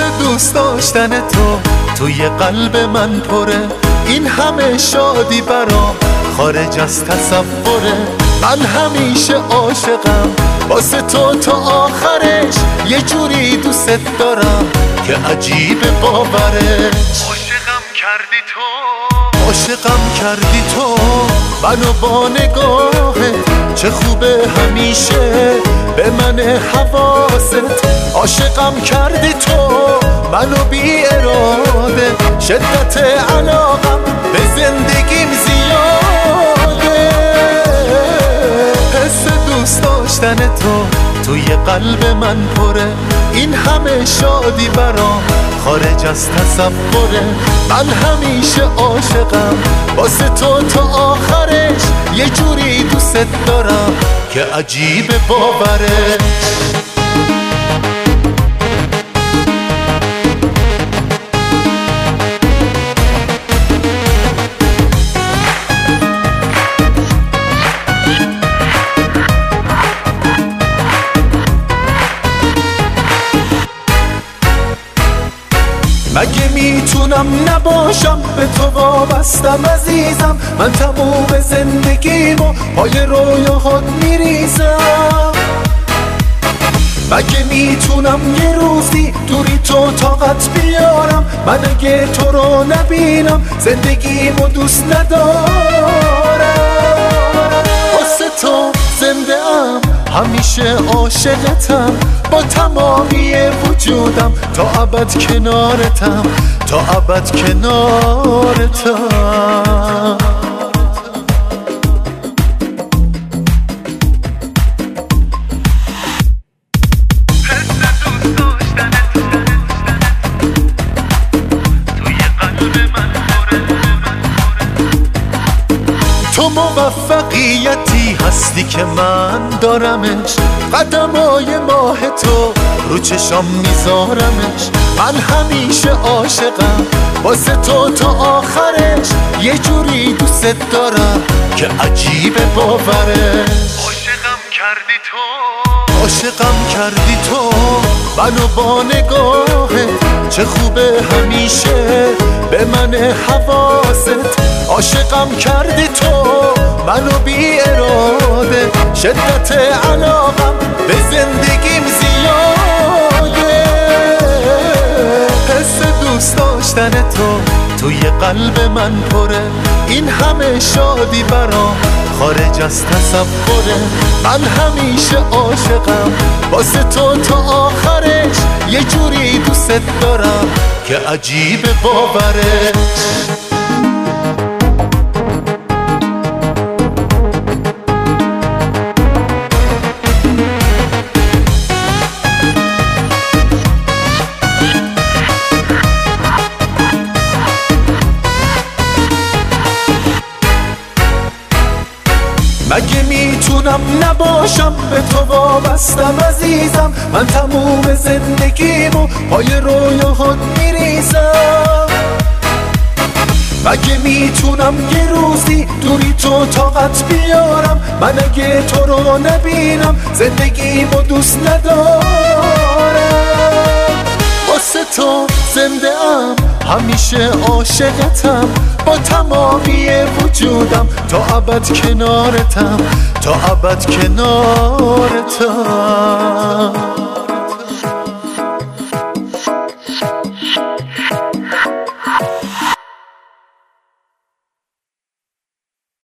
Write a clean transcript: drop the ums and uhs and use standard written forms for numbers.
دوست داشتن تو توی قلب من پره، این همه شادی برام خارج از تصوره. من همیشه عاشقم واسه تو تا آخرش، یه جوری دوست دارم که عجیب باورش. عاشقم کردی تو منو با نگاهت، چه خوبه همیشه به من حواست. عاشقم کردی تو منو بی اراده، شدت علاقم به زندگیم زیاده. حس دوست داشتن تو توی قلب من پره، این همه شادی برام خارج از تصوره. من همیشه عاشقم واسه تو تا آخرش، یه جوری دوست دارم که عجیب باورش. مگه میتونم نباشم به تو وابستم عزیزم، من تموم زندگیمو پای رویاهات میریزم. مگه میتونم یه روزی دوری تو طاقت بیارم، من اگه تو رو نبینم زندگیمو دوست ندارم. واسه تو زنده ام همیشه عاشقتم، با تمامی وجودم تا ابد کنارتم، تا ابد کنارتم. تو موفقیتی هستی که من دارمش، قدمای ماه تو رو چشام میذارمش. من همیشه عاشقم واسه تو تا آخرش، یه جوری دوست دارم که عجیب باورش. عاشقم کردی تو منو با نگاهت، چه خوبه همیشه به من حواست. عاشقم کردی تو منو بی اراده، شدت علاقم به زندگیم زیاده. حس دوست داشتن تو توی قلب من پره، این همه شادی برام خارج از تصوره. من همیشه عاشقم واسه تو تا آخرش، یه جوری دوست دارم که عجیب باورش. مگه میتونم نباشم به تو وابستم عزیزم، من تموم زندگیمو پای رویاهات میریزم. مگه میتونم یه روزی دوری تو طاقت بیارم، من اگه تو رو نبینم زندگیمو دوست ندارم. واسه تو زنده ام همیشه عاشقتم، با تمامی وجودم تا ابد کنارتم، تا ابد کنارتم.